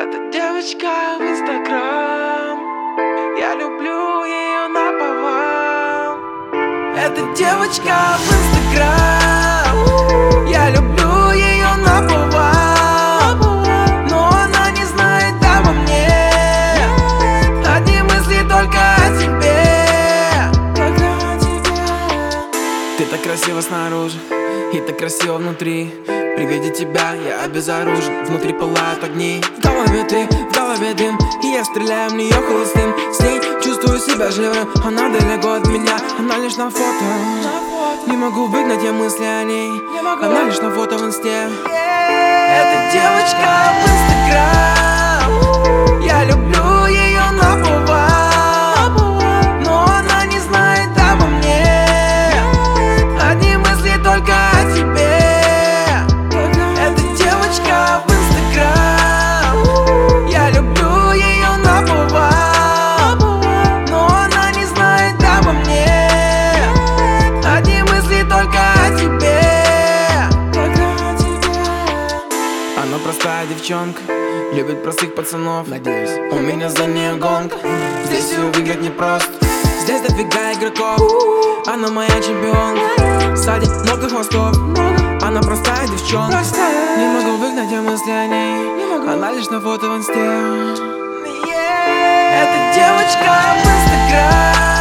Эта девочка в Инстаграм, я люблю ее наповал. Эта девочка в Инстаграм, я люблю ее наповал. Но она не знает обо мне, одни мысли только о тебе. Ты так красива снаружи и так красиво внутри. При виде тебя я обезоружен, внутри пылают огни. В голове ты, в голове дым, и я стреляю в нее холостым. С ней чувствую себя живым, она далеко от меня, она лишь на фото. Не могу выгнать я мысли о ней, она лишь на фото в инсте. Эта девочка в Инстаграм, я люблю ее наповал. Но она не знает обо мне, одни мысли только о тебе. В Инстаграм, я люблю ее наповал. Но она не знает обо мне, одни мысли только о тебе. Она простая девчонка, любит простых пацанов. Надеюсь, у меня за нее гонка, здесь ее выиграть непросто. Здесь дофига игроков, она моя чемпионка. Сзади много хвостов, она простая девчонка. Не могу выгнать я мысли о ней, она лишь на фото в инсте. Эта девочка в Инстаграм.